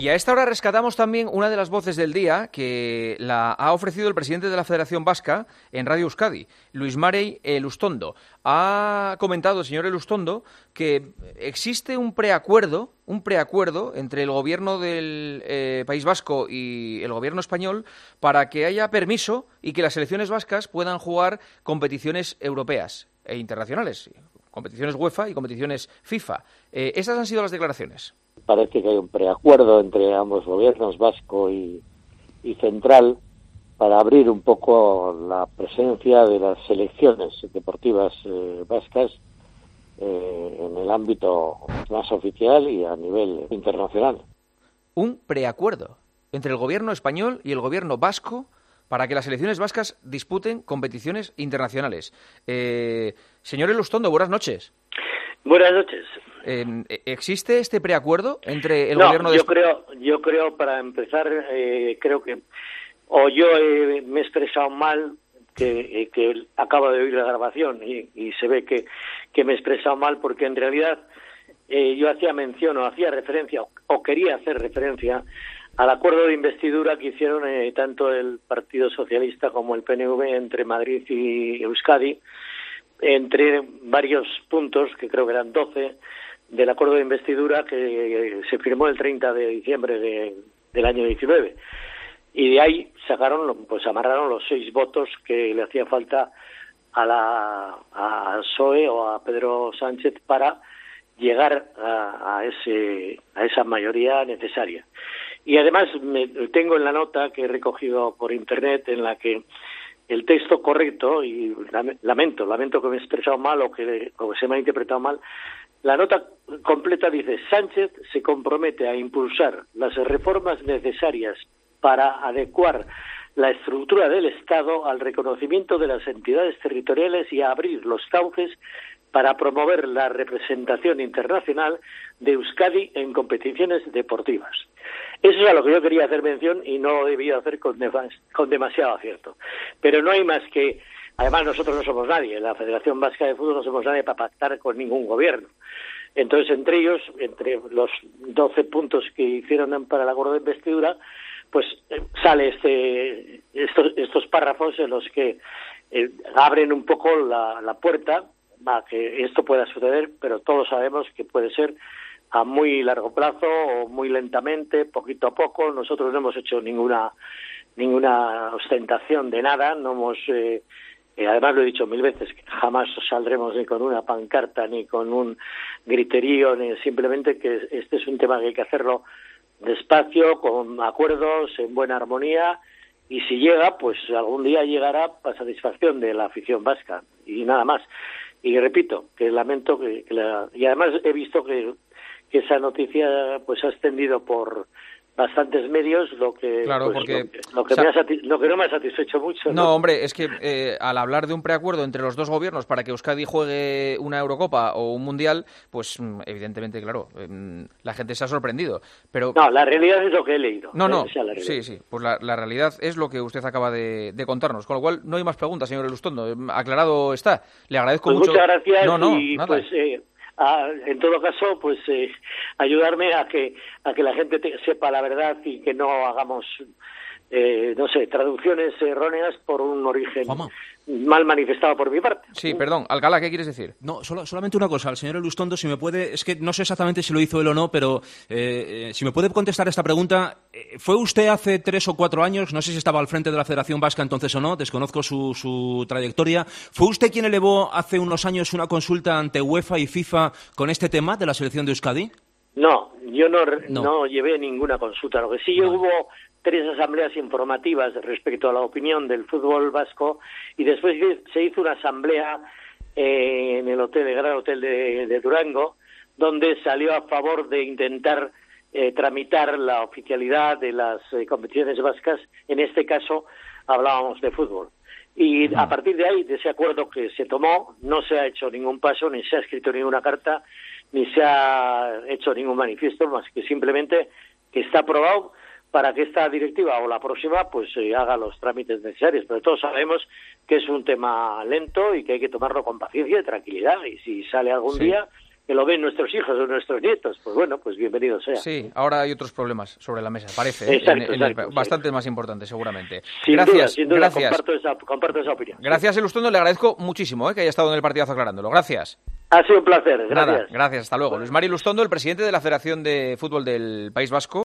Y a esta hora rescatamos también una de las voces del día que la ha ofrecido el presidente de la Federación Vasca en Radio Euskadi, Luis Mari Elustondo. Ha comentado el señor Elustondo que existe un preacuerdo entre el gobierno del País Vasco y el gobierno español para que haya permiso y que las selecciones vascas puedan jugar competiciones europeas e internacionales, competiciones UEFA y competiciones FIFA. Estas han sido las declaraciones. Parece que hay un preacuerdo entre ambos gobiernos, vasco y central, para abrir un poco la presencia de las selecciones deportivas vascas en el ámbito más oficial y a nivel internacional. Un preacuerdo entre el gobierno español y el gobierno vasco para que las selecciones vascas disputen competiciones internacionales. Señor Elustondo, buenas noches. Buenas noches. ¿Existe este preacuerdo entre el gobierno de España? Yo creo, para empezar, creo que yo me he expresado mal, que acabo de oír la grabación y se ve que me he expresado mal, porque en realidad yo hacía mención o hacía referencia o quería hacer referencia al acuerdo de investidura que hicieron tanto el Partido Socialista como el PNV entre Madrid y Euskadi, entre varios puntos, que creo que eran 12, del acuerdo de investidura que se firmó el 30 de diciembre del año 19. Y de ahí amarraron los 6 votos que le hacía falta a PSOE o a Pedro Sánchez para llegar a esa mayoría necesaria. Y además tengo en la nota que he recogido por internet, en la que el texto correcto, y lamento que me he expresado mal o que se me ha interpretado mal, la nota completa dice: Sánchez se compromete a impulsar las reformas necesarias para adecuar la estructura del Estado al reconocimiento de las entidades territoriales y a abrir los cauces para promover la representación internacional de Euskadi en competiciones deportivas. Eso es a lo que yo quería hacer mención y no debía hacer con demasiado acierto. Pero no hay más que... Además, nosotros no somos nadie. La Federación Vasca de Fútbol no somos nadie para pactar con ningún gobierno. Entonces, entre ellos, entre los 12 puntos que hicieron para el acuerdo de investidura, pues sale estos párrafos en los que abren un poco la puerta a que esto pueda suceder, pero todos sabemos que puede ser a muy largo plazo o muy lentamente, poquito a poco. Nosotros no hemos hecho ninguna ostentación de nada, no hemos... además lo he dicho 1000 veces, que jamás saldremos ni con una pancarta ni con un griterío, ni simplemente que este es un tema que hay que hacerlo despacio, con acuerdos, en buena armonía, y si llega, pues algún día llegará para satisfacción de la afición vasca, y nada más. Y repito, que lamento y además he visto que esa noticia pues ha extendido por bastantes medios, lo que no me ha satisfecho mucho. No, hombre, es que al hablar de un preacuerdo entre los dos gobiernos para que Euskadi juegue una Eurocopa o un Mundial, pues evidentemente, claro, la gente se ha sorprendido. Pero no, la realidad es lo que he leído. Sí, pues la realidad es lo que usted acaba de contarnos, con lo cual no hay más preguntas, señor Elustondo. Aclarado está. Le agradezco mucho. Muchas gracias. Nada. Pues en todo caso, pues ayudarme a que la gente sepa la verdad y que no hagamos traducciones erróneas por un origen mal manifestado por mi parte. Sí, perdón. Alcalá, ¿qué quieres decir? No, solamente una cosa. Al señor Elustondo, si me puede... Es que no sé exactamente si lo hizo él o no, pero si me puede contestar esta pregunta. ¿Fue usted hace 3 o 4 años, no sé si estaba al frente de la Federación Vasca entonces o no, desconozco su trayectoria, ¿fue usted quien elevó hace unos años una consulta ante UEFA y FIFA con este tema de la selección de Euskadi? No, yo no llevé ninguna consulta. Lo que sí hubo 3 asambleas informativas respecto a la opinión del fútbol vasco, y después se hizo una asamblea en el Gran Hotel de Durango, donde salió a favor de intentar tramitar la oficialidad de las competiciones vascas. En este caso hablábamos de fútbol. Y a partir de ahí, de ese acuerdo que se tomó, no se ha hecho ningún paso, ni se ha escrito ninguna carta, ni se ha hecho ningún manifiesto, más que simplemente que está aprobado para que esta directiva o la próxima pues haga los trámites necesarios. Pero todos sabemos que es un tema lento y que hay que tomarlo con paciencia y tranquilidad. Y si sale algún día, lo ven nuestros hijos o nuestros nietos, pues bueno, pues bienvenido sea. Sí, ahora hay otros problemas sobre la mesa, parece, Exacto. bastante más importantes, seguramente. Sin Gracias, duda, gracias. comparto esa opinión. Gracias, Elustondo, le agradezco muchísimo que haya estado en el partidazo aclarándolo. Gracias. Ha sido un placer, gracias. Nada, gracias, hasta luego. Luis Mari Elustondo, el presidente de la Federación de Fútbol del País Vasco.